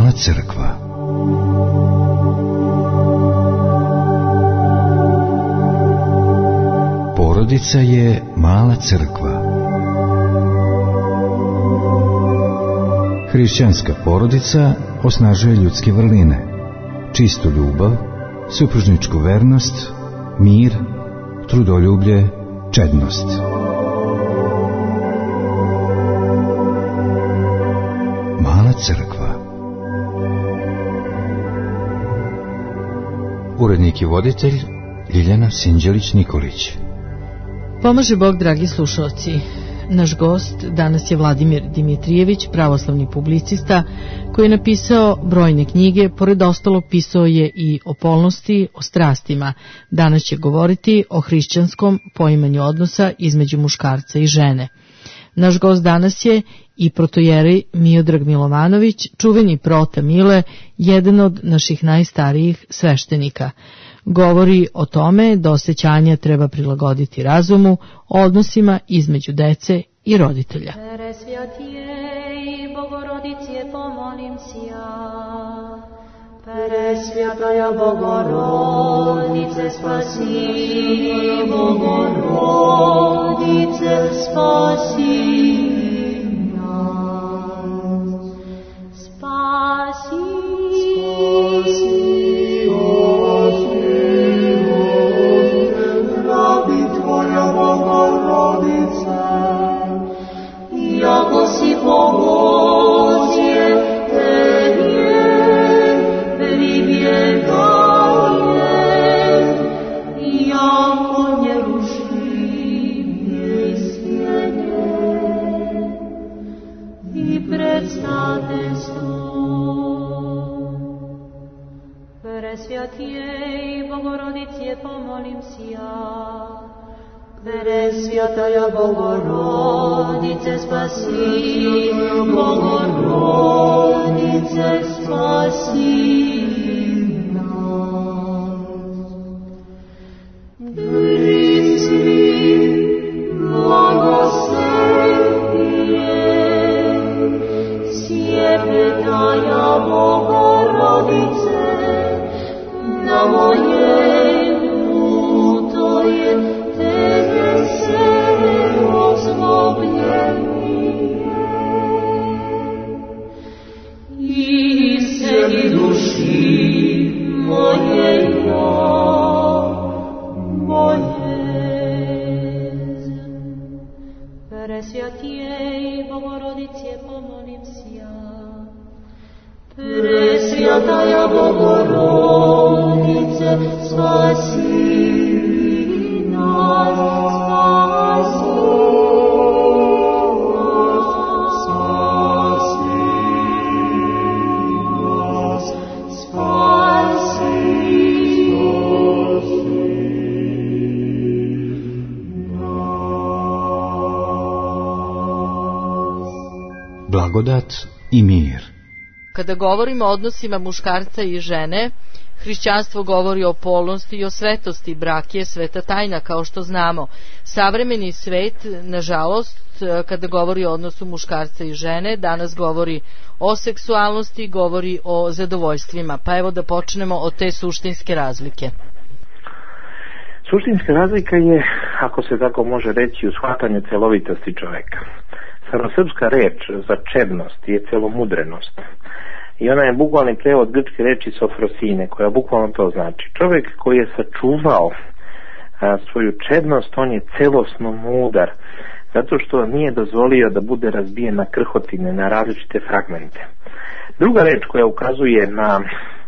Mala crkva. Porodica je mala crkva. Hrišćanska porodica osnažuje ljudske vrline, čistu ljubav, supružničku vernost, mir, trudoljublje, čednost. Mala crkva. Urednik i voditelj Ljiljana Sinđelić-Nikolić. Pomaže Bog, dragi slušalci. Naš gost danas je Vladimir Dimitrijević, pravoslavni publicista, koji je napisao brojne knjige, pored ostalog pisao je i o polnosti, o strastima. Danas će govoriti o hrišćanskom poimanju odnosa između muškarca i žene. Naš gost danas je i protojerej Miodrag Milovanović, čuveni prota Mile, jedan od naših najstarijih sveštenika. Govori o tome da osjećanja treba prilagoditi razumu, o odnosima između dece i roditelja. Presvjatijej, Bogorodice, pomolim si ja. Presvjataja Bogorodice, spasi, Bogorodice, spasi nas. Spasi, jako si pomozie, tebi pribjegajem, jako ne rušim jej sjenje i predstavljstvo. Presvjatijej, Bogorodice, pomolim si ja. Presvjataja Bogorodice, spasi, Bogorodice, spasi nas. Grizi, blagoslovije, sjepetaja Bogorodice, na moje utoje Tebe se ozlobljenije i sebi duši moje Presvjatijej, Bogorodice, pomolim si ja. Presvjataja Bogorodice, spasi nas, blagodat i mir. Kada govorimo o odnosima muškarca i žene, hrišćanstvo govori o polnosti i o svetosti. Brak je sveta tajna, kao što znamo. Savremeni svet, nažalost, kada govori o odnosu muškarca i žene, danas govori o seksualnosti, govori o zadovoljstvima. Pa evo da počnemo od te suštinske razlike. Suštinska razlika je, ako se tako može reći, u shvatanju celovitosti čoveka. Starosrpska reč za čednost je celomudrenost. I ona je bukvalni prevod grčke reči sofrosine, koja bukvalno to znači. Čovjek koji je sačuvao svoju čednost, on je celosno mudar, zato što nije dozvolio da bude razbijen na krhotine, na različite fragmente. Druga reč koja ukazuje na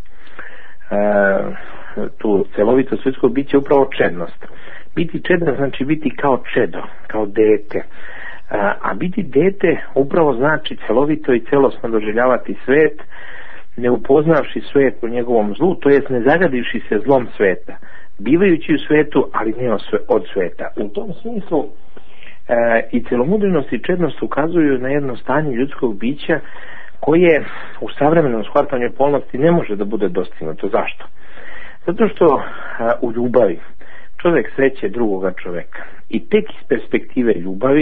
tu celovitost ljudskog bića je upravo čednost. Biti čedan znači biti kao čedo, kao dete. A biti dete upravo znači celovito i celosno doživljavati svet, ne upoznavši svet u njegovom zlu, to jest ne zagadivši se zlom sveta, bivajući u svetu, ali ne od sveta. U tom smislu i celomudrenost i čednost ukazuju na jedno stanje ljudskog bića koje u savremenom shvatanju okolnosti ne može da bude dostignuto. Zašto? Zato što u ljubavi čovjek sreće drugoga čovjeka i tek iz perspektive ljubavi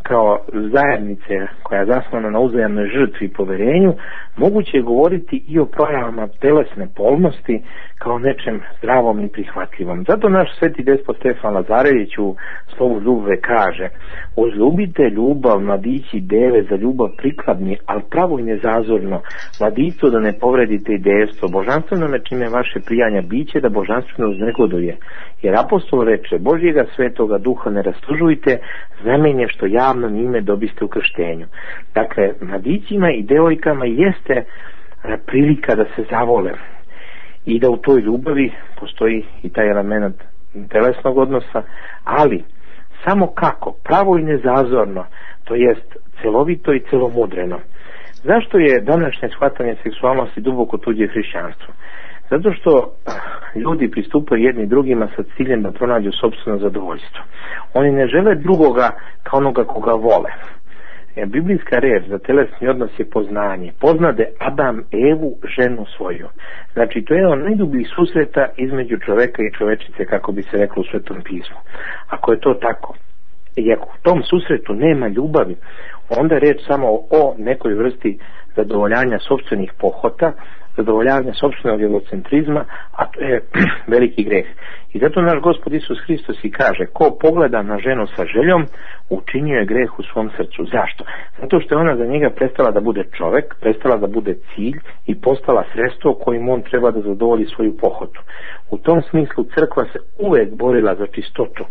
kao zajednice koja je zasnovana na uzajamnoj žrtvi i poverenju, moguće je govoriti i o projavama telesne polnosti kao nečem zdravom i prihvatljivom. Zato naš sveti despot Stefan Lazarević u slovu Ljubve kaže: "Uzljubite ljubav, mladići deve, za ljubav prikladni, ali pravo i nezazorno, mladicu da ne povredite i devstvo, božanstveno me čime vaše prijanja biće da božanstveno uznegoduje. Jer apostol reče: Božjega svetoga duha ne rastužujte, znamenje što javno njime dobiste u krštenju." Dakle, mladićima i devojkama jeste prilika da se zavole i da u toj ljubavi postoji i taj element telesnog odnosa, ali samo kako? Pravo i nezazorno, to jest celovito i celomudreno. Zašto je današnje shvatanje seksualnosti duboko tuđe hrišćanstvo? Zato što ljudi pristupaju jedni drugima sa ciljem da pronađu sopstveno zadovoljstvo. Oni ne žele drugoga kao onoga koga vole. Biblijska reč za telesni odnos je poznanje. Poznade Adam Evu, ženu svoju. Znači, to je jedan od najdubljih susreta između čoveka i čovečice, kako bi se reklo u Svetom pismu. Ako je to tako, i ako u tom susretu nema ljubavi, onda je reč samo o nekoj vrsti zadovoljanja sopstvenih pohota, zadovoljavanja sopstvenog egocentrizma, a to je veliki greh. I zato naš Gospod Isus Hristos i kaže: ko pogleda na ženu sa željom, učinio je greh u svom srcu. Zašto? Zato što je ona za njega prestala da bude čovek, prestala da bude cilj i postala sredstvo kojim on treba da zadovolji svoju pohotu. U tom smislu crkva se uvek borila za čistotu,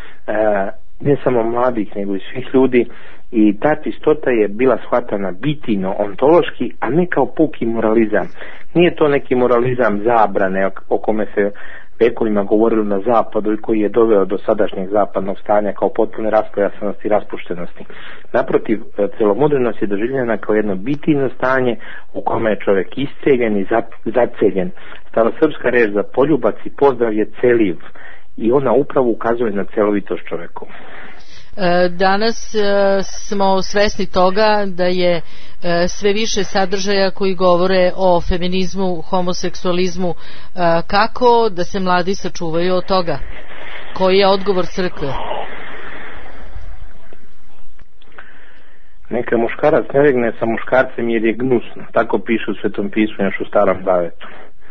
ne samo mladih, nego i svih ljudi, i ta čistota je bila shvatana bitino, ontološki, a ne kao puki moralizam. Nije to neki moralizam zabrane o kome se vekovima govorilo na zapadu i koji je doveo do sadašnjeg zapadnog stanja kao potpune raspojasanosti i raspuštenosti. Naprotiv, celomudrenost je doživljena kao jedno bitino stanje u kome je čovjek isceljen i zaceljen. Starosrpska reč za poljubac i pozdrav je celiv i ona upravo ukazuje na celovitost čoveku. Danas smo svesni toga da je sve više sadržaja koji govore o feminizmu, homoseksualizmu. Kako da se mladi sačuvaju od toga? Koji je odgovor crkve? Neka muškarac ne legne sa muškarcem jer je gnusno. Tako piše u Svetom pismu, još u Starom Zavetu.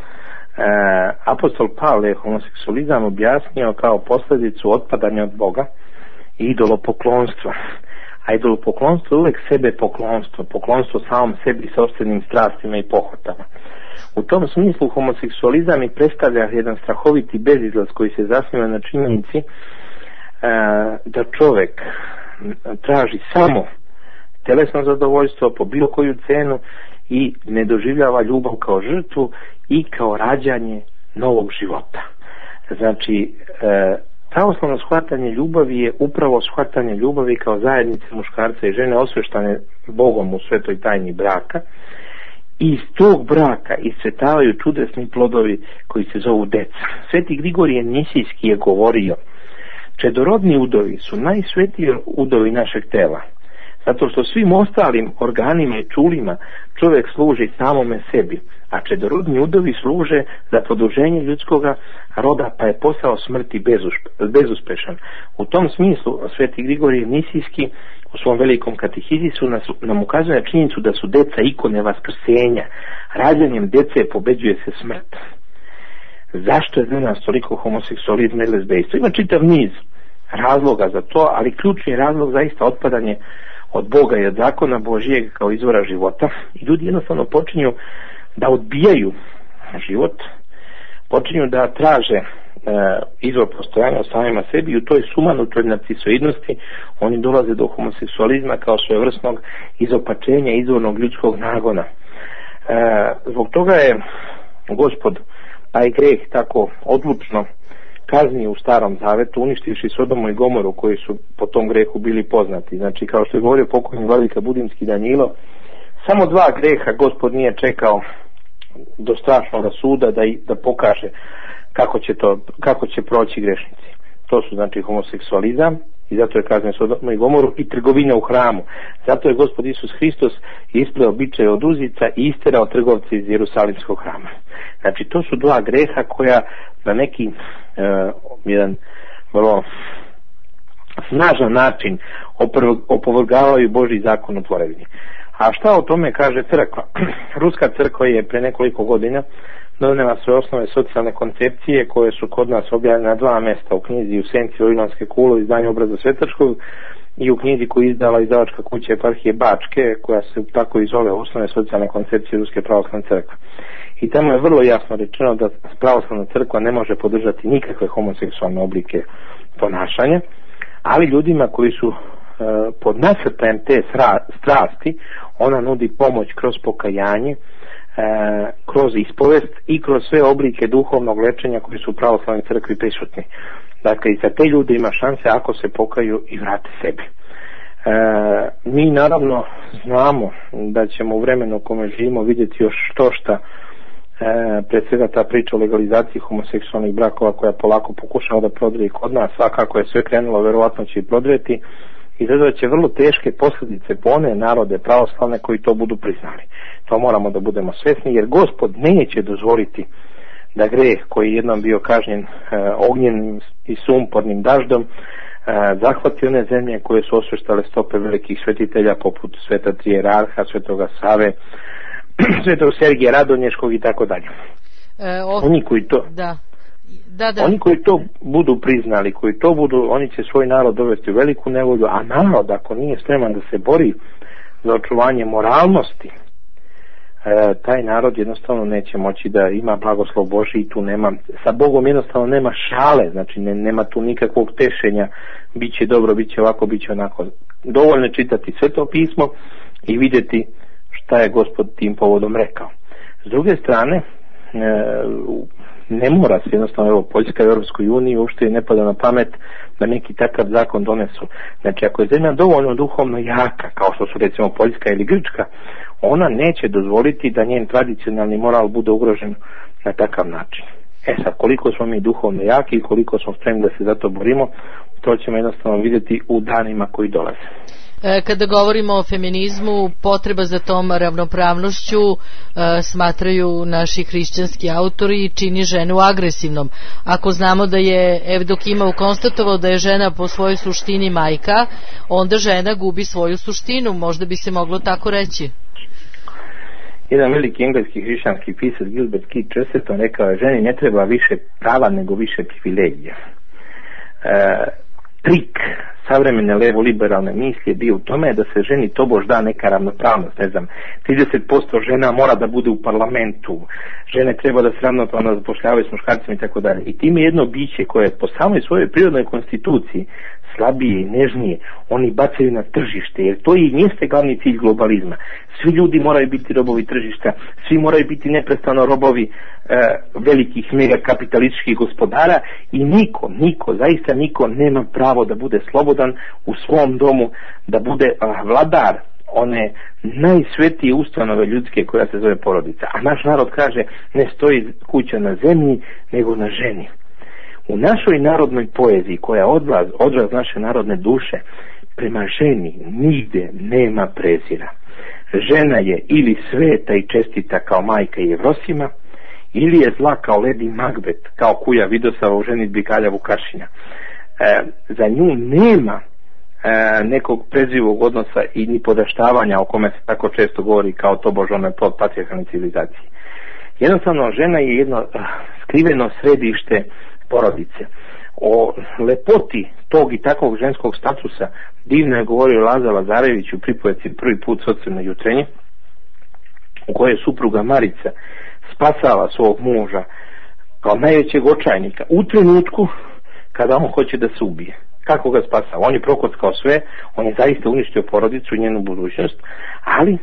Apostol Pavle je homoseksualizam objasnio kao posljedicu otpadanja od Boga i idolopoklonstva. A idolopoklonstvo je uvek sebe poklonstvo, poklonstvo samom sebi, sopstvenim strastima i pohotama. U tom smislu homoseksualizam i predstavlja jedan strahoviti bezizlaz koji se zasniva na činjenici da čovek traži samo telesno zadovoljstvo po bilo koju cenu i ne doživljava ljubav kao žrtvu i kao rađanje novog života. Znači, pravoslavno shvatanje ljubavi je upravo shvatanje ljubavi kao zajednice muškarca i žene osveštane Bogom u svetoj tajni braka, i iz tog braka iscvetavaju čudesni plodovi koji se zovu deca. Sveti Grigorije Nisijski je govorio: čedorodni udovi su najsvetiji udovi našeg tela, zato što svim ostalim organima i čulima čovjek služi samome sebi, a čedorodni udovi služe za produženje ljudskoga roda, pa je posao smrti bezuspešan. U tom smislu sveti Grigorije Nisijski u svom velikom katehizisu nam ukazuje na činjenicu da su deca ikone vaskrsenja. Rađanjem dece pobeđuje se smrt. Zašto je danas toliko homoseksualizma i lezbejstva? Ima čitav niz razloga za to, ali ključni razlog zaista otpadanje od Boga i od zakona Božijeg kao izvora života, i ljudi jednostavno počinju da odbijaju život, počinju da traže izvor postojanja o samima sebi, i u toj sumanutoj narcisoidnosti oni dolaze do homoseksualizma kao svojevrsnog izopačenja izvornog ljudskog nagona. Zbog toga je Gospod taj greh tako odlučno kaznio u Starom Zavetu, uništivši Sodomu i Gomoru koji su po tom grehu bili poznati. Znači, kao što je govorio pokojni vladika Budimski Danilo, samo 2 greha Gospod nije čekao do strašnog suda da pokaže kako će proći grešnici. To su znači homoseksualizam, i zato je kaznio Sodomu i Gomoru, i trgovina u hramu. Zato je Gospod Isus Hristos ispleo bičeve od uzica i isterao trgovce iz Jerusalimskog hrama. Znači, to su 2 greha koja na neki jedan vrlo snažan način opovrgavaju Božji zakon o tvorevini. A šta o tome kaže crkva? Ruska crkva je pre nekoliko godina donela svoje osnove socijalne koncepcije koje su kod nas objavljene na 2 mesta, u knjizi U senci Vavilonske kule, izdanje Obraza Svetačkog, i u knjizi koju izdala izdavačka kuća Eparhije Bačke, koja se tako i zove Osnove socijalne koncepcije Ruske pravoslavne crkve. I tamo je vrlo jasno rečeno da pravoslavna crkva ne može podržati nikakve homoseksualne oblike ponašanja, ali ljudima koji su pod nasrtajem te strasti, ona nudi pomoć kroz pokajanje, kroz ispovest i kroz sve oblike duhovnog lečenja koji su u pravoslavnoj crkvi prisutni. Dakle, i za te ljude ima šanse ako se pokaju i vrate sebi. Mi naravno znamo da ćemo u vremenu u kome živimo vidjeti još šta pred svega ta priča o legalizaciji homoseksualnih brakova koja polako pokušava da prodre kod nas, a kako je sve krenulo verovatno će i prodreti, i izazvat će vrlo teške posljedice po one narode pravoslavne koji to budu priznali. To moramo da budemo svjesni, jer Gospod neće dozvoliti da greh koji je jednom bio kažnjen ognjenim i sumpornim daždom zahvati one zemlje koje su osveštale stope velikih svetitelja poput Sveta Trijerarha, Svetoga Save, Svetog Sergija Radonješkog i tako dalje. Oni koji to oni koji to budu priznali, koji to budu, oni će svoj narod dovesti u veliku nevolju, a narod ako nije spreman da se bori za očuvanje moralnosti, taj narod jednostavno neće moći da ima blagoslov Božji i tu nema, sa Bogom jednostavno nema šale, znači nema tu nikakvog tešenja, bit će dobro, bit će ovako, bit će onako. Dovoljno je čitati Sveto pismo i vidjeti šta je Gospod tim povodom rekao. S druge strane, ne mora se jednostavno, evo, Poljska i Europskoj uniji uopšte ne pada na pamet da neki takav zakon donesu. Znači, ako je zemlja dovoljno duhovno jaka, kao što su recimo Poljska ili Grčka, ona neće dozvoliti da njen tradicionalni moral bude ugrožen na takav način. Sad, koliko smo mi duhovno jaki i koliko smo spremni da se za to borimo, to ćemo jednostavno vidjeti u danima koji dolaze. Kada govorimo o feminizmu, potreba za tom ravnopravnošću smatraju naši hrišćanski autori čini ženu agresivnom. Ako znamo da je Evdokimov konstatovao da je žena po svojoj suštini majka, onda žena gubi svoju suštinu, možda bi se moglo tako reći. Jedan veliki engleski hrišćanski pisac Gilbert Keith Chesterton rekao je: ženi ne treba više prava nego više privilegija. Trik savremene levo-liberalne misli je bio u tome da se ženi tobož da neka ravnopravnost, ne znam, 30% žena mora da bude u parlamentu, žene treba da se ravnopravno zapošljavaju s muškarcima i tako dalje. I time jedno biće koje po samoj svojoj prirodnoj konstituciji slabije i nežnije, oni bacaju na tržište, jer to i jeste glavni cilj globalizma. Svi ljudi moraju biti robovi tržišta, svi moraju biti neprestano robovi velikih mega kapitalističkih gospodara i niko, zaista niko nema pravo da bude slobodan u svom domu, da bude vladar one najsvetije ustanove ljudske koja se zove porodica. A naš narod kaže: ne stoji kuća na zemlji, nego na ženi. U našoj narodnoj poeziji, koja je odraz naše narodne duše, prema ženi nigde nema prezira. Žena je ili sveta i čestita kao majka Jevrosima, ili je zla kao Lady Macbeth, kao kuja Vidosava u ženidbi kralja Vukašina. Za nju nema nekog prezivog odnosa i ni podaštavanja o kome se tako često govori kao tobož onaj plod patrijarhalne civilizacije. Jednostavno, žena je jedno skriveno središte porodice. O lepoti tog i takvog ženskog statusa divno je govorio Laza Lazarević u pripovetci Prvi put socijalno jutrenje, u kojoj supruga Marica spasava svog muža kao najvećeg očajnika u trenutku kada on hoće da se ubije. Kako ga spasava? On je prokockao sve, on je zaista uništio porodicu i njenu budućnost, ali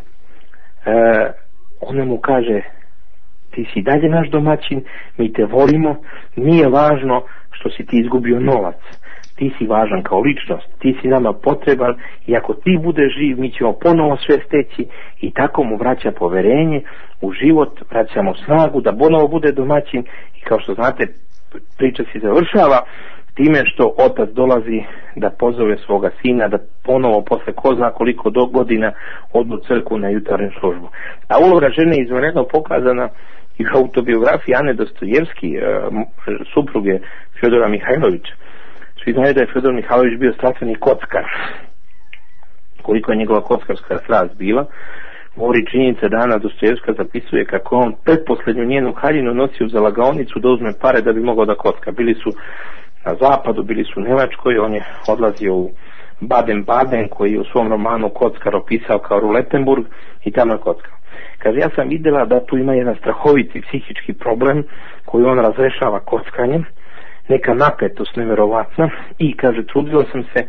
ona mu kaže: ti si dalje naš domaćin, mi te volimo, nije važno što si ti izgubio novac, ti si važan kao ličnost, ti si nama potreban i ako ti budeš živ, mi ćemo ponovo sve steći. I tako mu vraća poverenje u život, vraća mu snagu da ponovo bude domaćin. I kao što znate, priča se završava time što otac dolazi da pozove svoga sina da ponovo posle ko zna koliko godina odu u crkvu na jutarnju službu. A uloga žene je izvanredno pokazana i u autobiografiji Ane Dostojevski, supruge Fjodora Mihajlovića. Svi znaju da je Fedor Mihajlović bio strastveni kockar. Koliko je njegova kockarska strast bila, govori činjenica da Ana Dostojevska zapisuje kako on pretposlednju njenu haljinu nosio za lagaonicu da uzme pare da bi mogao da kocka. Bili su na zapadu, bili su u Nemačkoj, on je odlazio u Baden-Baden, koji je u svom romanu Kockar opisao kao Ruletenburg, i tamo je kockao. Kaže, ja sam vidjela da tu ima jedan strahoviti psihički problem koji on razrešava kockanjem, neka napetost nevjerovatna, i kaže, trudila sam se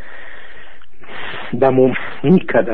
da mu nikada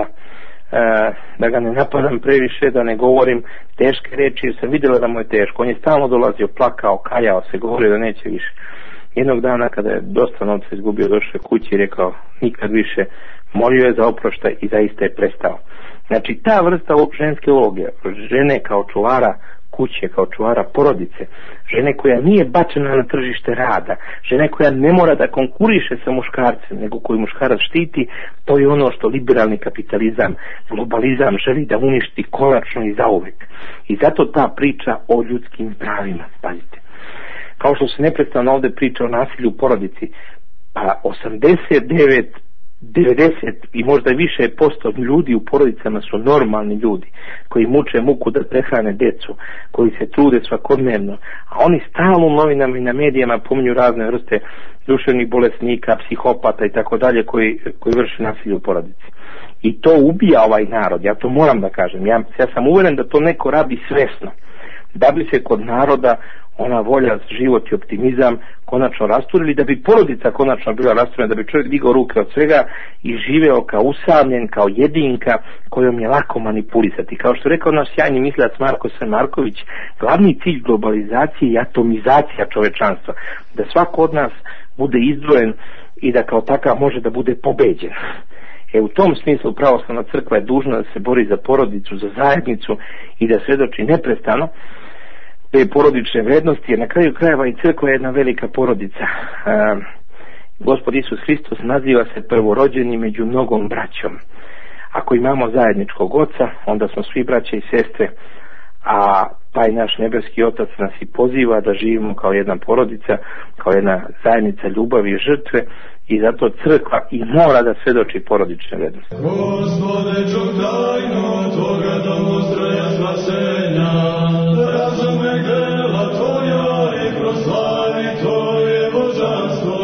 da ga ne napadam previše, da ne govorim teške reči, jer sam vidjela da mu je teško. On je stalno dolazio, plakao, kajao se, govorio da neće više. Jednog dana kada je dosta novca izgubio, došao kući i rekao nikad više, molio je za oproštaj i zaista je prestao. Znači ta vrsta ženske uloge, žene kao čuvara kuće, kao čuvara porodice, žene koja nije bačena na tržište rada, žene koja ne mora da konkuriše sa muškarcem, nego koju muškarac štiti, to je ono što liberalni kapitalizam, globalizam želi da uništi konačno i zauvek. I zato ta priča o ljudskim pravima, pazite. Kao što se neprestano ovdje priča o nasilju u porodici, pa 89, 90 i možda više posto ljudi u porodicama su normalni ljudi koji muče muku da prehrane decu, koji se trude svakodnevno, a oni stalno u novinama i na medijama pominju razne vrste duševnih bolesnika, psihopata i tako dalje koji vrše nasilje u porodici. I to ubija ovaj narod, ja to moram da kažem. Ja sam uveren da to neko radi svesno, da bi se kod naroda ona volja, život i optimizam konačno rasturili, da bi porodica konačno bila rasturena, da bi čovjek digao ruke od svega i živeo kao usamljen, kao jedinka kojom je lako manipulisati. Kao što je rekao naš sjajni mislilac Marko S. Marković, glavni cilj globalizacije je atomizacija čovečanstva, da svako od nas bude izdvojen i da kao takav može da bude pobeđen. U tom smislu pravoslavna crkva je dužna da se bori za porodicu, za zajednicu i da svedoči neprestano te porodične vrednosti, jer na kraju krajeva i crkva je jedna velika porodica. Gospod Isus Hristos naziva se prvorođeni među mnogom braćom. Ako imamo zajedničkog oca, onda smo svi braće i sestre, a taj naš nebeski otac nas i poziva da živimo kao jedna porodica, kao jedna zajednica ljubavi i žrtve, i zato crkva i mora da svedoči porodične vrednosti. Gospode, čuj tajnu Tvoga domostroja spasenja, razume dela Tvoja i proslavi Tvoje božanstvo.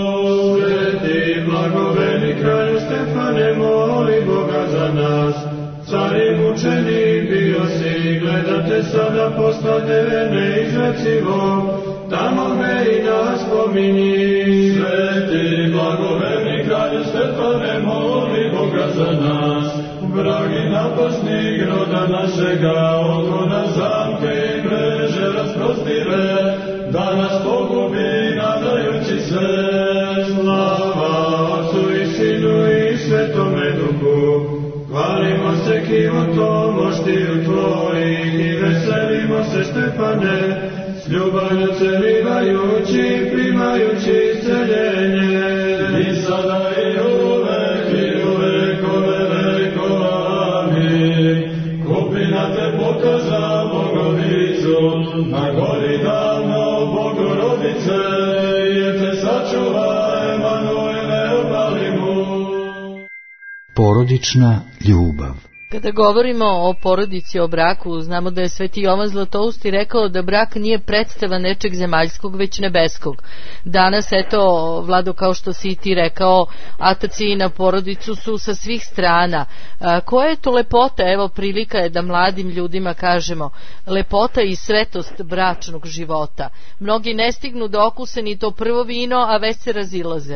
Sveti blagoveni kralju Stefane, moli Boga za nas. Cari mučeni bio si, gledate sada postade neizrecivo, tamo me i nas pominji. Sveti blagoveni kralju Stefane, moli Boga za nas. Vragi napasnik roda našega, oko nas zamke i mreže rasprostire, da nas pogubi nadajući se. Slava Otcu i Sinu i Svetome Duhu, hvalimo se kivotom oštiju Tvojih i veselimo se Stefane, s ljubavlju celivajući, primajući isceljenje. I sada i u vekove vekova, amin. Kupina te pokaza Bogovicu, na gori davno Bogorodice, jer te sačuva Emanuele opalimu. Porodična ljubav. Kada govorimo o porodici, o braku, znamo da je Sveti Jovan Zlatousti rekao da brak nije predstava nečeg zemaljskog, već nebeskog. Danas, eto, Vlado, kao što si ti rekao, ataci na porodicu su sa svih strana. Koja je to lepota, evo prilika je da mladim ljudima kažemo, lepota i svetost bračnog života. Mnogi ne stignu da okuse ni to prvo vino, a već se razilaze.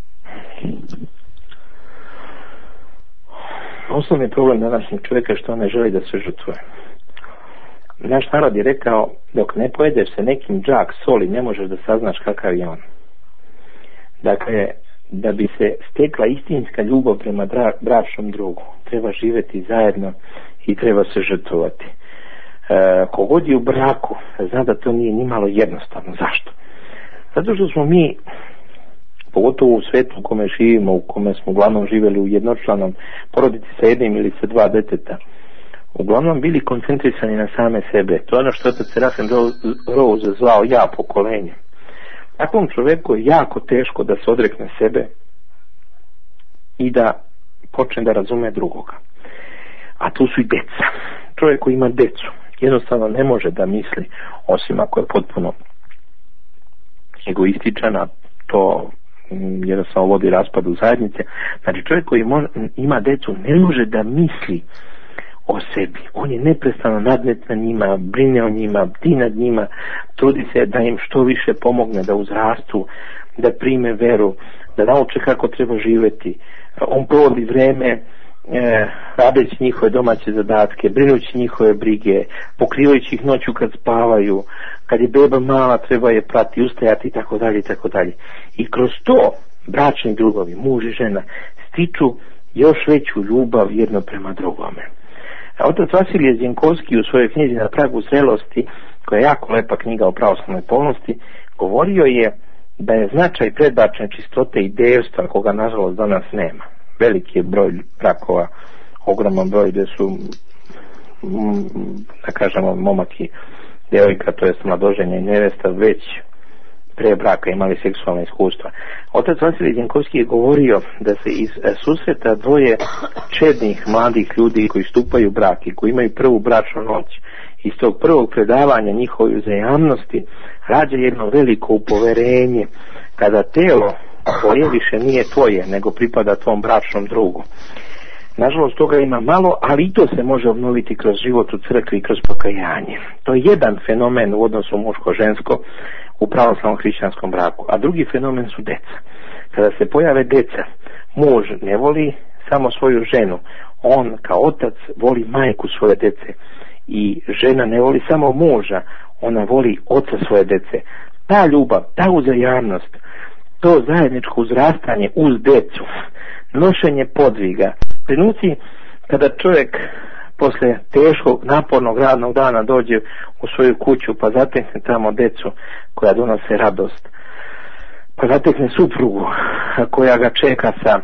Osnovni problem današnjeg čovjeka je što on ne želi da se žrtvuje. Naš narod je rekao, dok ne pojedeš se nekim džak soli, ne možeš da saznaš kakav je on. Dakle, da bi se stekla istinska ljubav prema bračnom drugu, treba živjeti zajedno i treba se žrtvovati. Kogod je u braku, zna da to nije nimalo jednostavno. Zašto? Zato što smo mi, pogotovo u svijetu u kome živimo, u kome smo uglavnom živjeli u jednočlanom porodici sa jednim ili sa dva deteta, uglavnom bili koncentrisani na same sebe. To je ono što otac Serafim Rose zvao ja pokolenje. Takvom čovjeku je jako teško da se odrekne sebe i da počne da razume drugoga. A tu su i deca. Čovjek koji ima decu jednostavno ne može da misli, osim ako je potpuno egoističan, a to jednostavno vodi raspadu zajednice. Znači čovjek koji ima decu ne može da misli o sebi. On je neprestano nadmet na njima, brine o njima, bdi nad njima, trudi se da im što više pomogne da uzrastu, da prime veru, da nauče kako treba živjeti. On provodi vreme radeći njihove domaće zadatke, brinući njihove brige, pokrivajući ih noću kad spavaju, kad je beba mala treba je prati, ustajati i tako dalje i tako dalje. I kroz to bračni drugovi, muž i žena, stiču još veću ljubav jedno prema drugome. Otac Vasilije Zjenkovski u svojoj knjizi Na pragu zrelosti, koja je jako lepa knjiga o pravoslavnoj polnosti, govorio je da je značaj predbračne čistote i devstva, koga nažalost danas nema. Veliki je broj brakova, ogroman broj gdje su, da kažemo, momak i djevojka, to jest mladoženja i nevesta, već pre braka imali seksualne iskustva. Otac Vasilij Zjenkovski je govorio da se iz susreta dvoje čednih mladih ljudi koji stupaju u brak i koji imaju prvu bračnu noć, iz tog prvog predavanja njihove uzajamnosti rađa jedno veliko upoverenje kada telo koje više nije tvoje nego pripada tvom bračnom drugu. Nažalost toga ima malo, ali i to se može obnoviti kroz život u crkvi i kroz pokajanje. To je jedan fenomen u odnosu muško-žensko u pravoslavnom hrišćanskom braku. A drugi fenomen su deca. Kada se pojave deca, muž ne voli samo svoju ženu, on kao otac voli majku svoje dece. I žena ne voli samo muža, ona voli oca svoje dece. Ta ljubav, ta uzajamnost, to zajedničko uzrastanje uz decu, nošenje podviga, trenuci kada čovjek posle teškog, napornog radnog dana dođe u svoju kuću pa zatekne tamo decu koja donose radost, pa zatekne suprugu koja ga čeka sa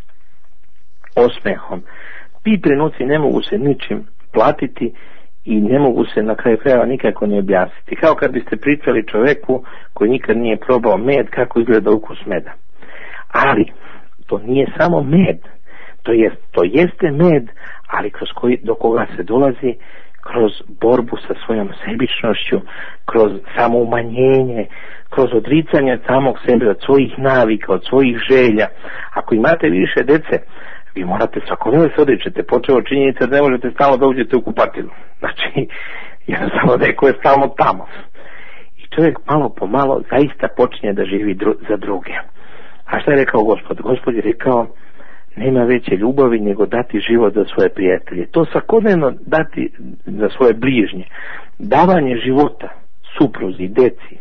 osmehom. Ti trenuci ne mogu se ničim platiti i ne mogu se na kraju krajeva nikako ne objasniti. Kao kad biste pričali čovjeku koji nikad nije probao med kako izgleda ukus meda. Ali to nije samo med, to jeste med, ali do koga se dolazi kroz borbu sa svojom sebičnošću, kroz samoumanjenje, kroz odricanje samog sebe od svojih navika, od svojih želja. Ako imate više dece, vi morate svakodnevno se odričete, počeo činjenica da ne možete stalno da uđete u kupatilu. Znači, jednostavno neko je stalno tamo. I čovjek malo po malo zaista počinje da živi za druge. A šta je rekao Gospod? Gospod je rekao, nema veće ljubavi nego dati život za svoje prijatelje. To svakodnevno dati za svoje bližnje. Davanje života supruzi, deci,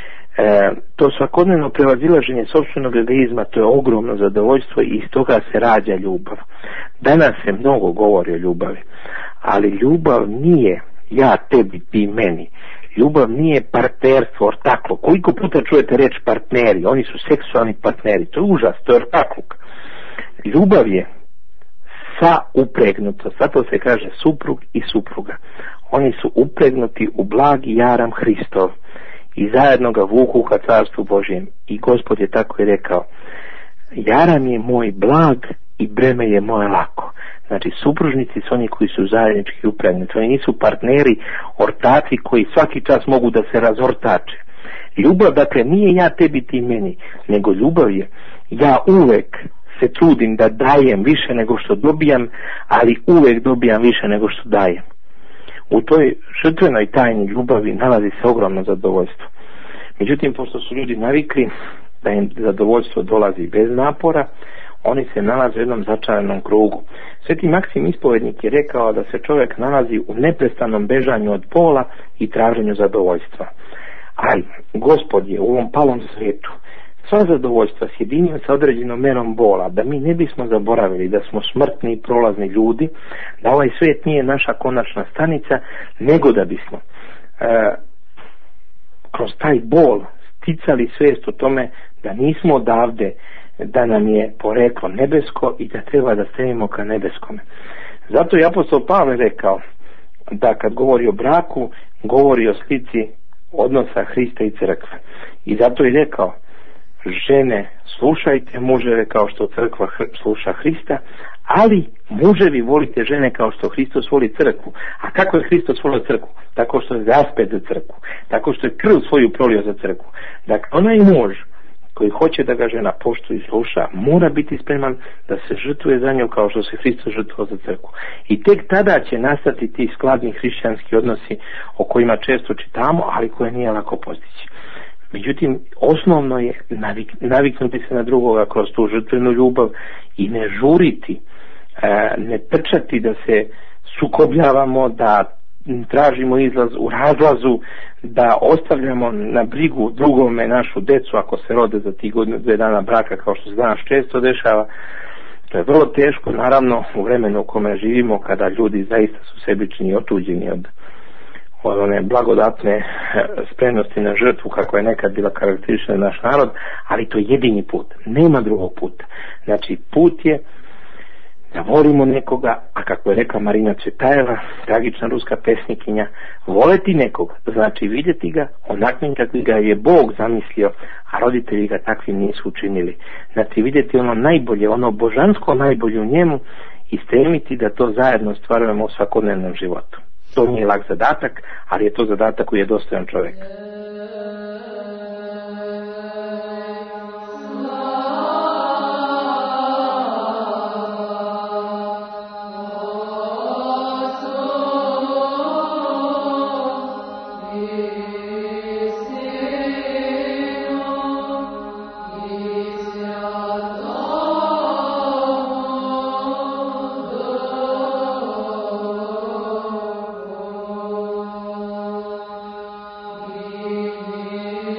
to svakodnevno prevazilaženje sopstvenog egoizma, to je ogromno zadovoljstvo i iz toga se rađa ljubav. Danas se mnogo govori o ljubavi, ali ljubav nije ja tebi, ti meni. Ljubav nije partnerstvo, ortaklo. Koliko puta čujete reč partneri? Oni su seksualni partneri. To je užas, to je ortakluk. Ljubav je saupregnutost. Zato se kaže suprug i supruga. Oni su upregnuti u blagi jaram Hristov i zajedno ga vuku ka carstvu Božjem. I Gospod je tako i rekao, jaram je moj blag i breme je moje lako. Znači supružnici su oni koji su zajednički upregnuti. Oni nisu partneri, ortaci koji svaki čas mogu da se razortače. Ljubav dakle nije ja tebi ti meni, nego ljubav je ja uvek se trudim da dajem više nego što dobijam, ali uvek dobijam više nego što dajem. U toj žrtvenoj tajni ljubavi nalazi se ogromno zadovoljstvo. Međutim, pošto su ljudi navikli da im zadovoljstvo dolazi bez napora, oni se nalaze u jednom začaranom krugu. Sveti Maksim Ispovednik je rekao da se čovjek nalazi u neprestanom bežanju od pola i traženju zadovoljstva. Ali Gospod je u ovom palom svijetu sva zadovoljstva sjedinio sa određenom merom bola, da mi ne bismo zaboravili da smo smrtni i prolazni ljudi, da ovaj svijet nije naša konačna stanica, nego da bismo kroz taj bol sticali svijest o tome da nismo odavde, da nam je poreklo nebesko i da treba da stremimo ka nebeskome. Zato je apostol Pavle rekao da kad govori o braku, govori o slici odnosa Hrista i crkve. I zato je rekao, žene, slušajte muževe kao što crkva sluša Hrista, ali muževi volite žene kao što Hristos voli crkvu. A kako je Hristos volio crkvu? Tako što je zaspet za crkvu, tako što je krv svoju prolio za crkvu. Dakle, onaj muž koji hoće da ga žena poštuje i sluša, mora biti spreman da se žrtvuje za nju kao što se Hristos žrtvovao za crkvu. I tek tada će nastati ti skladni hrišćanski odnosi o kojima često čitamo, ali koje nije lako postići. Međutim, osnovno je naviknuti se na drugoga kroz tu žrtvenu ljubav i ne žuriti, ne trčati da se sukobljavamo, da tražimo izlaz u razlazu, da ostavljamo na brigu drugome našu decu ako se rode za tih godinu, 2 dana braka, kao što se danas često dešava. To je vrlo teško, naravno, u vremenu u kome živimo, kada ljudi zaista su sebični i otuđeni od one blagodatne spremnosti na žrtvu kako je nekad bila karakteristična naš narod, ali to je jedini put, nema drugog puta. Znači, put je da volimo nekoga, a kako je rekla Marina Cvetajeva, tragična ruska pesnikinja, voleti nekoga, znači vidjeti ga onakvim kakvi ga je Bog zamislio, a roditelji ga takvim nisu učinili. Znači vidjeti ono najbolje, ono božansko najbolje u njemu i stremiti da to zajedno stvarujemo u svakodnevnom životu. To nije lak zadatak, ali je to zadatak koji je dostojan čovjek. Amen.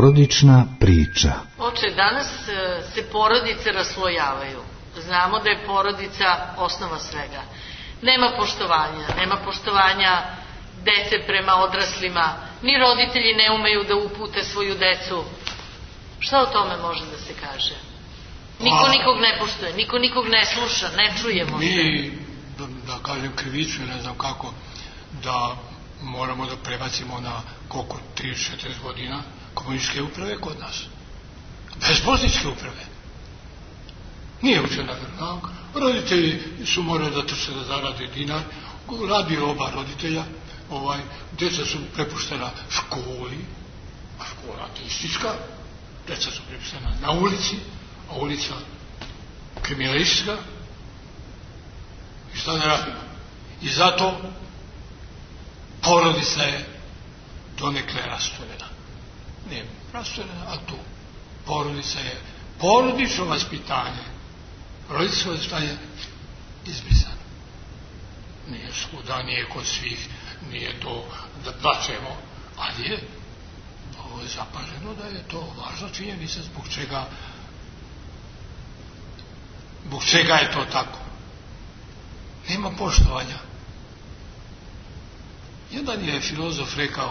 Porodična priča. Oče, danas se porodice raslojavaju. Znamo da je porodica osnova svega. Nema poštovanja dece prema odraslima, ni roditelji ne umeju da upute svoju decu. Šta o tome može da se kaže? Niko nikog ne poštuje, niko nikog ne sluša, ne čujemo se. Mi, da kažem krivicu, ne znam kako, da moramo da prebacimo na koliko 30-40 godina komunističke uprave kod nas. Bez političke uprave. Nije učena vjeronauk. Roditelji su morali da trče da zarade dinar. Radi oba roditelja. Djeca su prepuštena školi, a škola ateistička. Djeca su prepuštena na ulici, a ulica kriminalistička. I šta da radimo? I zato porodica je donekle rasturena. Ne rasturena, a tu. Porodica je porodično vaspitanje. Roditeljsko vaspitanje izbrisano. Nije svuda, nije kod svih, nije to da plačemo, ali je zapaženo da je to važna činjenica zbog čega je to tako. Nema poštovanja. Jedan je filozof rekao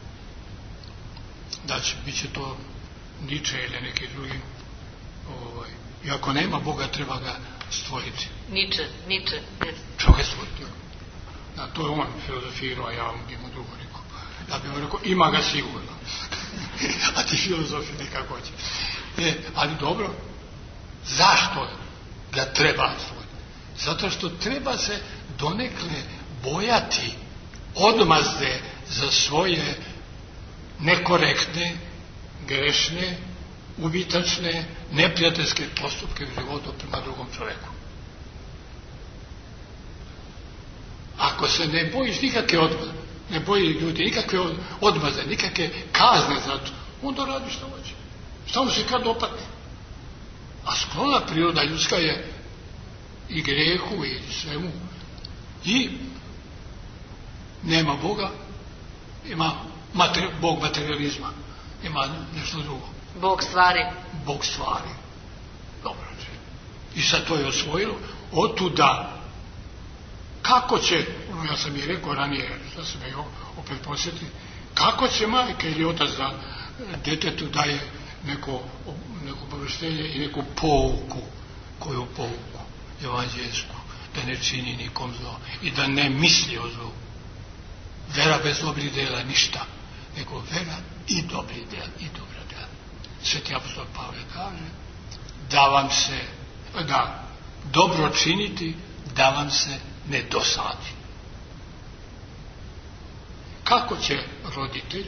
da bit će to Niče ili neki drugi, i ako nema Boga treba ga stvoriti. Niče. Treba ga stvoriti. Da, to je on filozofirao, a ja vam bi mu drugo rekao. Ja bih vam rekao, ima ga sigurno. A ti filozofi nekako će. Ali dobro, zašto ga treba stvoriti? Zato što treba se donekle bojati odmazde za svoje nekorektne, grešne, ubitačne, neprijateljske postupke u životu prema drugom čovjeku. Ako se ne bojiš nikakve odmazde, ne boji ljudi nikakve odmazde, nikakve kazne za to, onda radi što hoće. Samo se kad dopadne. A sklona priroda ljudska je i grehu i svemu. I nema Boga, ima Bog materializma, ima nešto drugo. Bog stvari. Dobro. I sad to je osvojilo. Otuda, kako će, ja sam i rekao ranije, da se me opet posjeti, kako će majka ili otac da djetetu daje neko obaveštenje i neku pouku, koju pouku, evanđelsku, da ne čini nikom zlo i da ne misli o zlu. Vera bez dobrih dela ništa, nego vera i dobrih dela i dobra dela. Sveti apostol Pavle kaže da dobro činiti da vam se ne dosadi. Kako će roditelj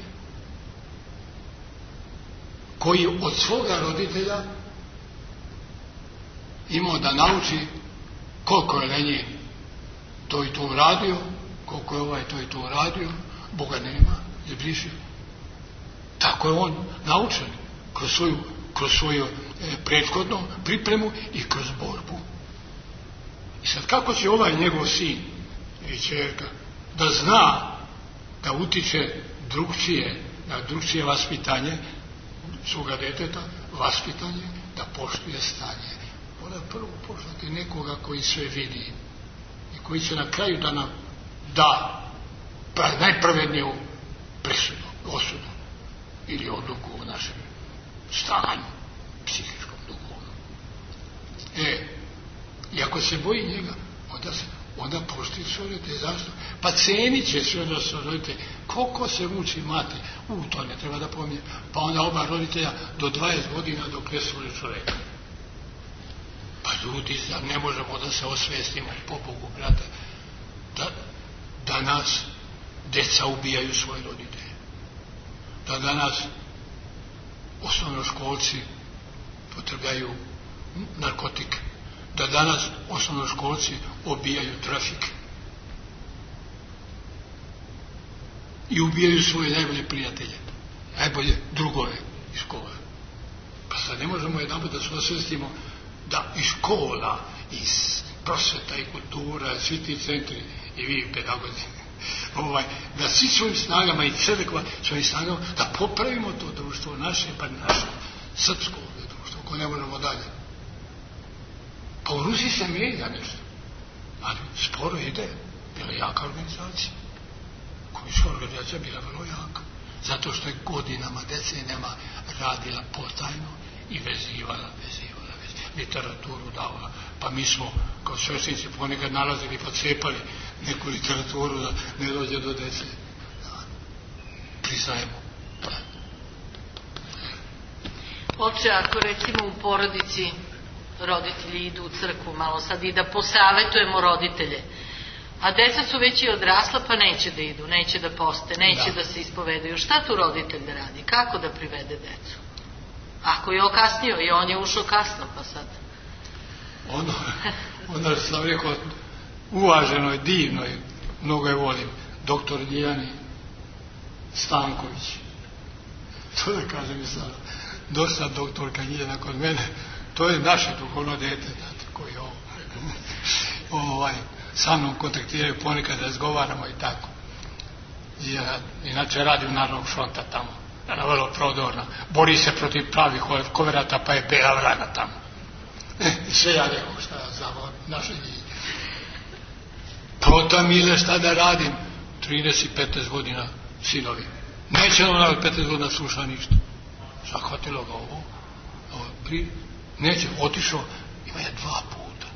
koji od svoga roditelja imao da nauči koliko je Lenjin to i to uradio, koliko je ovaj to i to uradio, Boga nema, je bliže. Tako je on naučen kroz svoju prethodnu pripremu i kroz borbu. I sad kako će ovaj njegov sin ili ćerka da zna da utiče na drugčije vaspitanje svoga deteta, vaspitanje, da poštuje stanje. Mora prvo poštovati nekoga koji sve vidi i koji će na kraju da nam da najpravedniju presudu, osudu ili odluku o našem stanju, psihičkom, duhovnom. I ako se boji njega, onda poštuje svoje roditelje. Zašto? Pa cenit će sve da se roditelje. Koliko se muči mati? To ne treba da pominje. Pa onda oba roditelja do 20 godina dok ne stvore čovjeka. Pa ljudi, ne možemo da se osvestimo, po Bogu, brate, da nas deca ubijaju svoje roditelje. Da danas osnovnoškolci potrebljaju narkotike. Da danas osnovnoškolci obijaju trafik. I ubijaju svoje najbolje prijatelje. Najbolje drugove iz škole. Pa sad ne možemo jedanput da se osvestimo da i škola, i prosveta, i kultura, svi ti centri, i vi pedagozi, Da svi svojim snagama i crkva svojim snagama da popravimo to društvo naše, pa naše srpsko društvo koje ne možemo dalje. Pa u Rusiji se mijenja nešto, ali sporo ide. Bila je jaka organizacija. Komunistička organizacija bila vrlo jaka, zato što je godinama, decenijama radila potajno i vezivala literaturu davala. Pa mi smo kao sveštenici ponekad nalazili pa cepali neku literaturu da ne dođe do dece. Priznajemo. Oče, ako recimo u porodici roditelji idu u crkvu malo sad i da posavetujemo roditelje, a deca su već i odrasla pa neće da idu, neće da poste, neće da se ispovedaju. Šta tu roditelj da radi? Kako da privede decu? Ako je okasnio i on je ušao kasno, pa sad. Onda sam rekao, uvaženoj, divnoj, mnogo je volim, doktor Ljijani Stanković. To da kažem i sada, dosta doktorka Ljiljana kod mene, to je naše duhovno dete, koji sa mnom kontaktiraju, ponekad razgovaramo i tako. Inače radi u Narodnog fronta tamo, ona vrlo prodorna, bori se protiv pravih koverata, pa je bela vraga tamo. Sve ja rekao šta za naše njih. Prota mile šta da radim, 13 i 15 godina sinovi. Neće nam na 15 godina sluša ništa. Zahvatilo ga ovo neće, otišao, ima je 2 puta.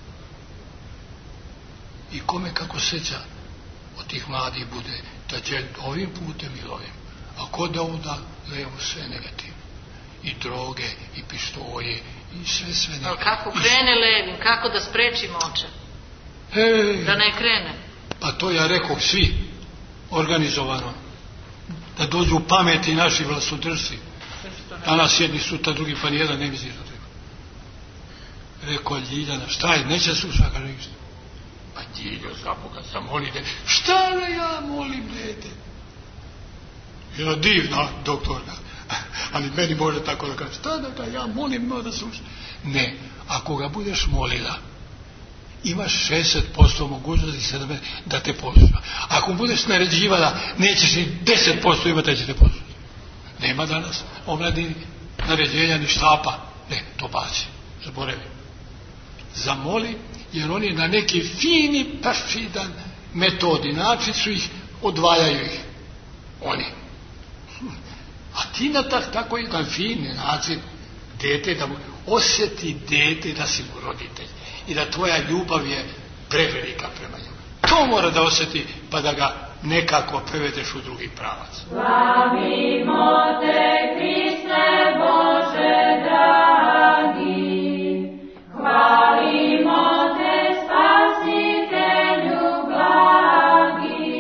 I kome kako seća od tih mladih bude, da će ovim putem ili ovim. A ko da uda, levo sve negativno. I droge, i pištolje, i sve negativno. Ali kako krene levim, kako da sprečimo oče? Da ne krene. Pa to ja rekao svi, organizovano. Da dođu u pameti naši vlastodršci. Danas jedni sutra drugi, pa nijedan ne misli što treba. Rekao Ljiljana, šta je, neće slušati, kaže ništa. Pa Ljiljo, za Boga, zamoli dete. Šta da ja molim dete? Jedna divna doktorka, ali meni može tako da kaže, šta da ja molim da sluša? Ne, ako ga budeš molila, imaš 60% mogućnosti da te posluša. Ako budeš naređivala, nećeš ni 10% imati da će te poslušati. Nema danas omladini naređenja ni štapa. Ne, to baci, zaboravi. Zamoli, jer oni na neki fini, perfidan metodi, način su ih, odvajaju ih. Oni. A ti na tako jedan fini način dete, da osjeti dete da si mu roditelj i da tvoja ljubav je prevelika prema njemu. To mora da osjeti, pa da ga nekako prevedeš u drugi pravac. Slavimo te, Kriste Bože dragi, hvalimo te, Spasitelju blagi,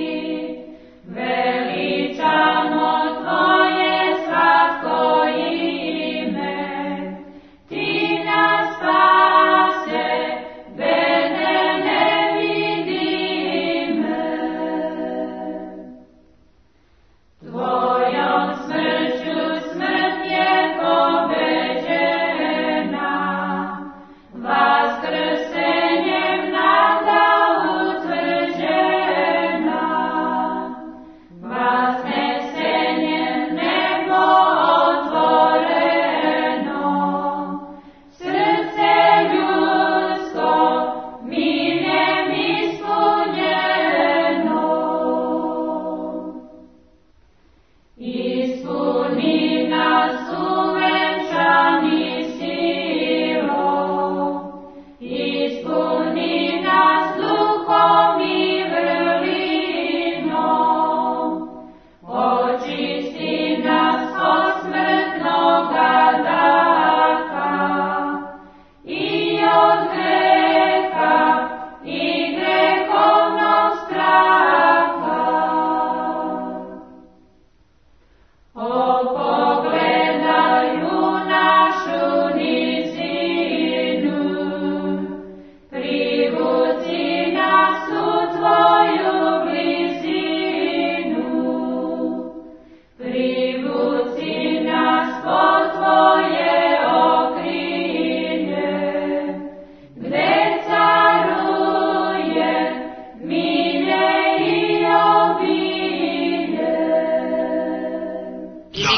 veličamo tvoje slatko ime, ti nas spase, bedne nevidime. Tvojom smrću smrt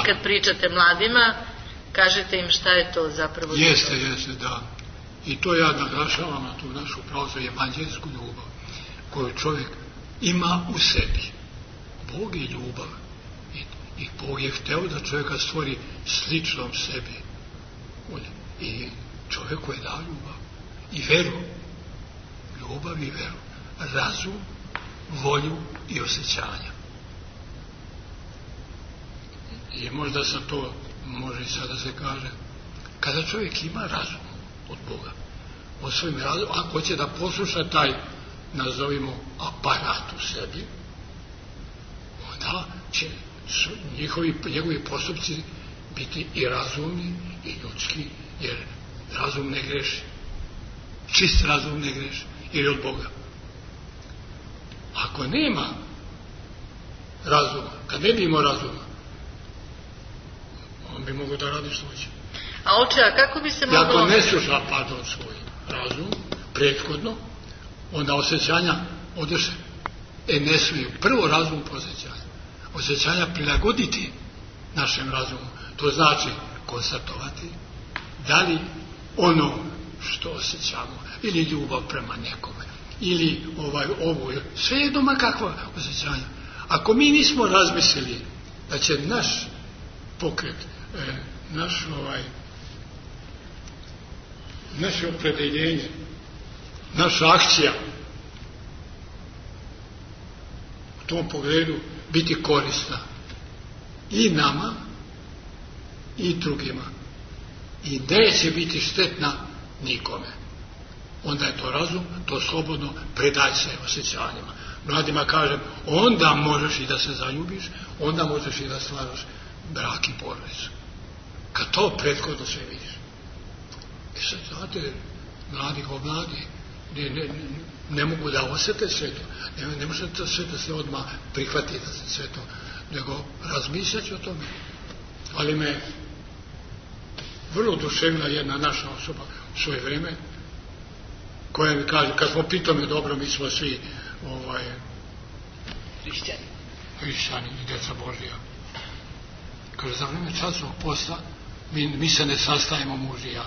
kad pričate mladima, kažete im šta je to zapravo ljubav. Jeste, da. I to ja naglašavam na tu našu pravoslavnu evanđelsku ljubav koju čovjek ima u sebi. Bog je ljubav i Bog je hteo da čovjeka stvori sličnom sebi. I čovjeku je dao ljubav i veru. Ljubav i veru. Razum, volju i osjećanja. I možda sam to, može i sada se kaže, kada čovjek ima razum od Boga, od svojim razumom, ako hoće da posluša taj, nazovimo, aparat u sebi, onda će njegovi postupci biti i razumni i ljudski, jer razum ne greši. Čist razum ne greši, jer je od Boga. Ako nema razuma, kad ne bi imao razuma, on bi mogao da radi što hoće. A oče, a kako bi se moglo... Ako ne sluša, svoj razum, prethodno, onda osjećanja odeše. Ne smiju. Prvo razum po osjećanju. Osjećanja prilagoditi našem razumu. To znači konstatovati da li ono što osjećamo, ili ljubav prema nekome, ili ovo, sve je doma kakva osjećanja. Ako mi nismo razmislili da će naš pokret, naše opredeljenje, naša akcija u tom pogledu biti korisna i nama i drugima i neće biti štetna nikome, onda je to razum, to slobodno predaj se osjećanjima. Mladima kažem, onda možeš i da se zaljubiš, onda možeš i da stvaraš brak i porodicu. Kad to prethodno sve vidiš. I sad, znate, mladi kao mladi ne mogu da osjete sve to. Ne može to sve da se odmah prihvati da se sve to, nego razmišljati o tome. Ali me vrlo oduševila jedna naša osoba u svoje vreme, koja mi kaže, kad smo pitali dobro, mi smo svi hrišćani i djeca Božija. Kaže, za vreme časnog posla mi se ne sastajemo muž i ja.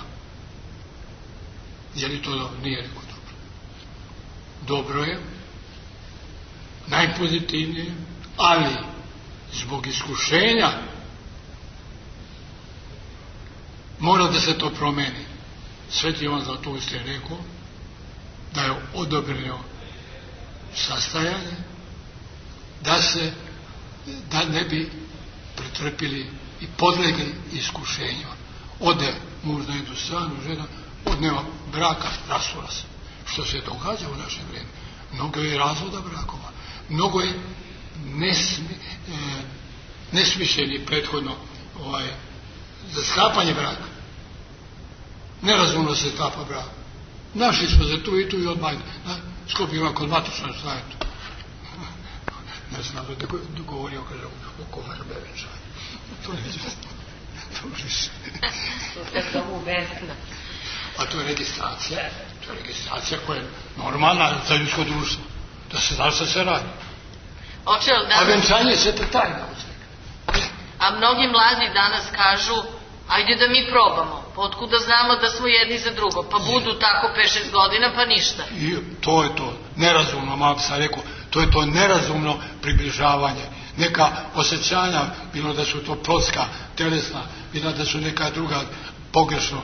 Je li to dobro? Nije rekao dobro. Dobro je, najpozitivnije, ali zbog iskušenja mora da se to promeni. Sveti Ivan Zlatoust je rekao da je odobrio sastajanje da ne bi pretrpili i podlegli iskušenjima. Ode muž na jednu stranu, žena odneva braka, rastura se. Što se događa u naše vrijeme? Mnogo je razvoda brakova. Mnogo je nesmišljeni prethodno za sklapanje braka. Nerazumno se sklapa brak. Našli smo se tu i tu i odmah sklopila kod matična zajedno. Ne znam da govorio, kaže, o kovarbe večaj. To neće. To više. A to je registracija. To je registracija koja je normalna za ljudsko društvo. Da se zna što se radi. A venčanje se te tajna uzveka. A mnogi mladi danas kažu, ajde da mi probamo. Pa otkuda znamo da smo jedni za drugo? Pa budu tako 5-6 godina, pa ništa. I to je to. Nerazumno, malo sam rekao, to je to nerazumno približavanje. Neka osjećanja, bilo da su to plotska, telesna, bilo da su neka druga pogrešno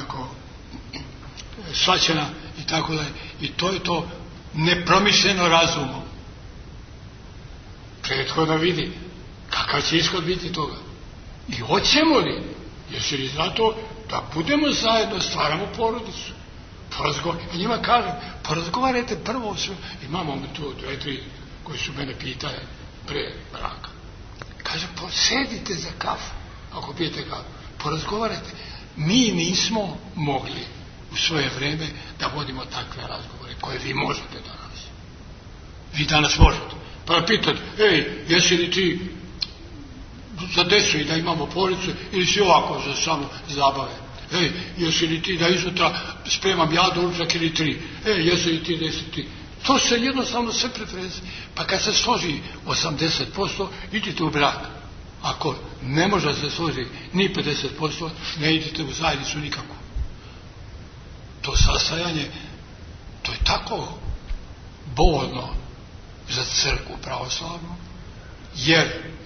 shvaćena i tako dalje. I to je to nepromišljeno razumom. Prethodno vidi kakav će ishod biti toga. I hoćemo li? Jesi li zato da budemo zajedno, stvaramo porodicu? I njima kažem, porazgovarajte prvo sve. Imamo mi tu 2-3 koji su mene pitali pre braka. Kažem, posedite za kafu, ako pijete kafu, porazgovarajte. Mi nismo mogli u svoje vreme da vodimo takve razgovore koje vi možete danas. Vi danas možete. Pa pitate, jesi li ti za decu i da imamo porodicu ili si ovako za samo zabave? Jesi li ti da izutra spremam ja doručak ili 3? Jesi li ti 10 ti? To se jednostavno sve pretrezi. Pa kad se složi 80%, idite u brak. Ako ne može da se složi ni 50%, ne idete u zajednicu nikako. To sastajanje, to je tako bolno za crkvu pravoslavnu, jer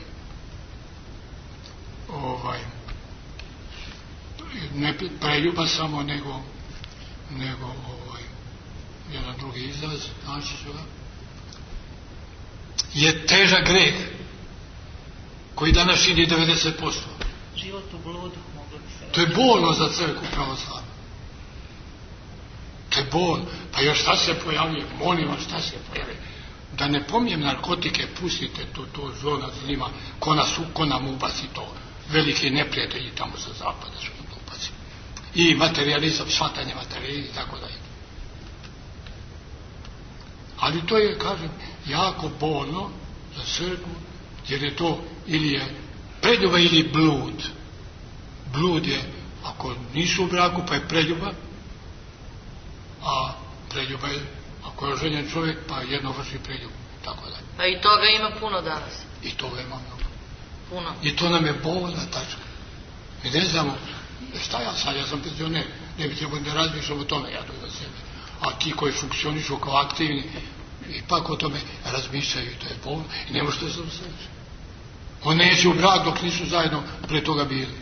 ne preljuba samo, nego jedan drugi izraz, znači je težak greh koji danas čini 90%. Život u bludu, moglo bi se reći. To je bolno za crkvu pravoslavnu. To je bol. Pa još šta se pojavljuje? Molim vas, šta se pojavljuje? Da ne pomijem narkotike, pustite to zlo nad zlima, ko nam ubaci to. Veliki neprijatelji tamo sa zapada što nam ubaci. I materializam, shvatanje materijalizma i tako dalje. Ali to je, kažem, jako bolno za crkvu, jer je to ili je preljuba ili blud. Blud je, ako nisu u braku, pa je preljuba, a preljuba je, ako je oženjen čovjek, pa jedno vrši preljubu, tako da. Pa i toga ima puno danas. I toga ima mnogo. Puno. I to nam je bolna tačka. Mi ne znamo, šta ja sad, ja sam penzioner, ne bi trebao da razmišljam o tome, ja dođem sebe. A ti koji funkcionišu kao aktivni, ipak o tome razmišljaju i to je bolno i ne možete se osjećati. On neće u brak dok nisu zajedno pre toga bili.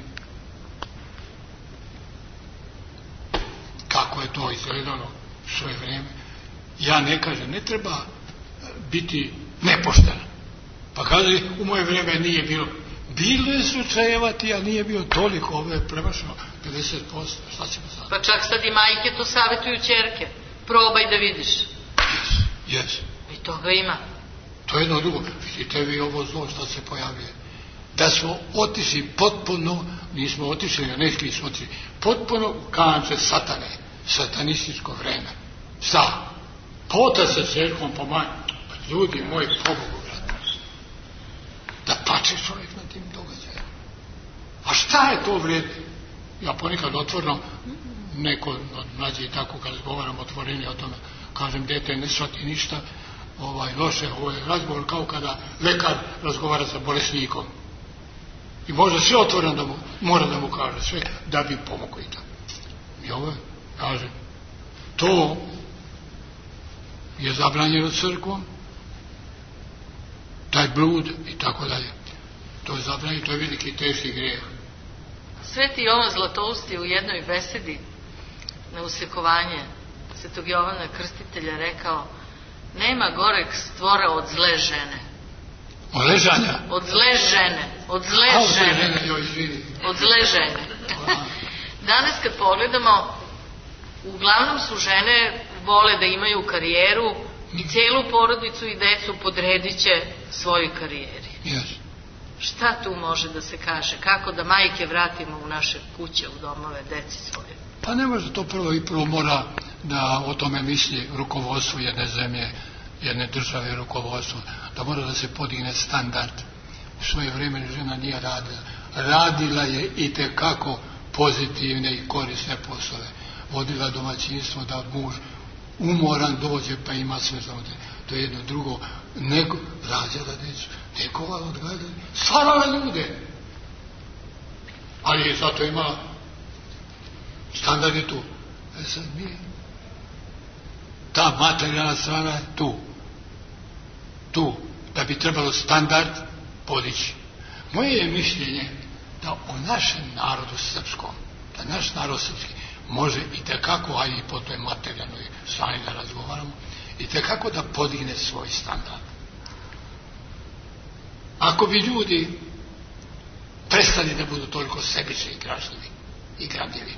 Kako je to izgledalo svoje vrijeme? Ja ne kažem, ne treba biti nepošten. Pa kaže, u moje vrijeme nije bilo. Bilo je slučajevati, a nije bio toliko, ovo je premašeno 50%. Šta ćemo sad? Pa čak sad i majke to savjetuju ćerke. Probaj da vidiš. Yes. I toga ima. To je jedno drugo. Vidite vi ovo zlo što se pojavljuje. Da smo otišli potpuno, nismo otišli, a neki smo otišli, potpuno u kance satane, satanističko vreme. Šta? Pota sa ćerkom po manj. Ljudi moji, pobogu, brate. Da plače čovjek na tim događajima. A šta je to vrijedi? Ja ponekad otvorno, neko mlađe i tako kad govaram otvorenje o tome, kažem, dete ne shvati ništa loše, ovo je razgovor kao kada lekar razgovara sa bolesnikom. I možda sve otvoreno da mora da mu kaže sve da bi pomogao i tako. I ovo kaže, to je zabranjeno crkvom, taj blud i tako dalje. To je zabranjeno, to je veliki teški grijeh. Sveti Jovan Zlatousti u jednoj besedi na usekovanje Svetog Jovana Krstitelja rekao: nema goreg stvora od zle žene. Od ležanja? Od zle žene. Od zle žene. Od zle žene. Danas kad pogledamo, uglavnom su žene vole da imaju karijeru i cijelu porodicu i decu podredit će svojoj karijeri. Yes. Šta tu može da se kaže? Kako da majke vratimo u naše kuće, u domove, deci svoje? Pa ne može to prvo mora da o tome misli rukovodstvo jedne zemlje, jedne države, rukovodstvo, da mora da se podigne standard. U svoje vrijeme žena nije radila. Radila je itekako pozitivne i korisne poslove. Vodila domaćinstvo da muž umoran dođe pa ima sve za ovdje. To je jedno drugo. Nego rađala djecu, nekova odgledala, stvarala ljude. Ali zato ima standard je tu. Sad mi ta materijalna strana je tu, da bi trebalo standard podići. Moje je mišljenje da u našem narodu srpskom, da naš narod srpski može i tekako, a i po toj materijalnoj strani da razgovaramo, i tekako da podigne svoj standard. Ako bi ljudi prestali da budu toliko sebični i gražljivi i gradljivi,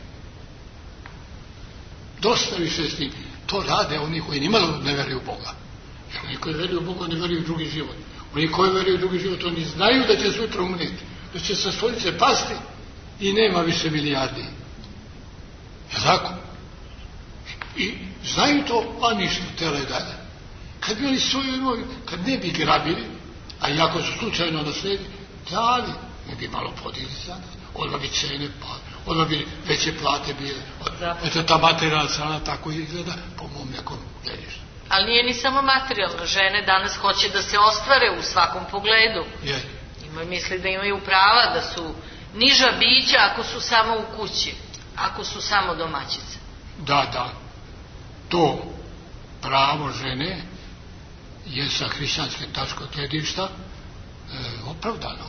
dosta više s tim. To rade oni koji nimalo ne veruju u Boga. Jer oni koji veruju u Boga ne veruju u drugi život. Oni koji veruju u drugi život, oni znaju da će sutra umreti, da će sa stolice pasti i nema više milijardi. Je tako? I znaju to, a ništa, tele dalje. Kad bi oni svoju imovinu, kad ne bi grabili, a iako su slučajno nasledili, dali, ne bi malo podigli standard, odmah bi cene pali, odmah bi veće plate bile. Eto, ta materijalna strana tako izgleda po mom nekom gledištu. Ali nije ni samo materijalno. Žene danas hoće da se ostvare u svakom pogledu. Je. Misli da imaju prava, da su niža bića ako su samo u kući, ako su samo domaćice. Da, to pravo žene je sa hrišćanske tačke gledišta opravdano.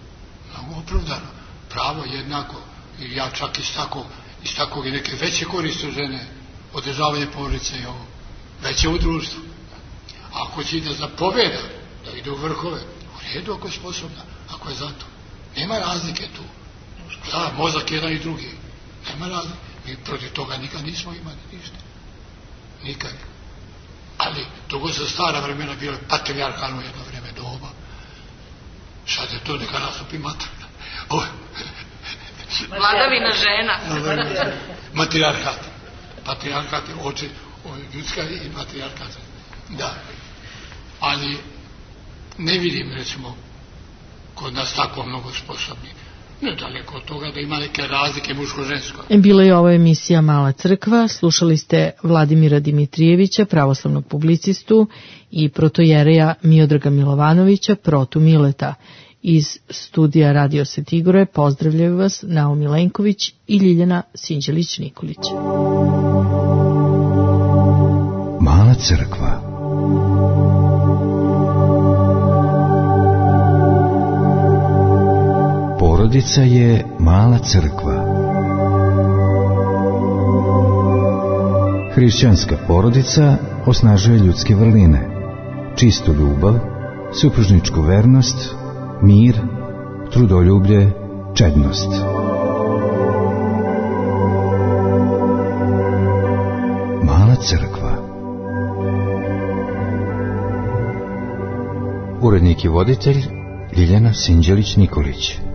Pravo jednako, i ja čak istakao i neke veće koriste žene, održavanje porodice i ovo, veće u društvu. A ako će da zapoveda, da ide u vrhove, u redu ako je sposobna, ako je za to. Nema razlike tu. Da, mozak jedan i drugi. Nema razlike. Mi protiv toga nikad nismo imali ništa. Nikad. Ali dugo za stara vremena bilo je patrijarhalno jedno vreme doba. Sad je to neka nastupi materina. Vladavina žena. Patrijarhat je oči ljudska i patrijarhat. Da. Ali ne vidim, recimo, kod nas tako mnogo sposobni. Ne daleko od toga da ima neke razlike muško-žensko. Bila je ovo emisija Mala crkva. Slušali ste Vladimira Dimitrijevića, pravoslavnog publicistu, i protojereja Miodraga Milovanovića, protu Mileta. Iz studija Radio Svetigore pozdravljaju vas Naomi Lenković i Ljiljana Sinđelić-Nikolić. Mala crkva. Porodica je mala crkva. Hrišćanska porodica osnažuje ljudske vrline, čistu ljubav, supružničku vernost, mir, trudoljublje, čednost. Mala crkva. Urednik i voditelj Ljiljana Sinđelić-Nikolić.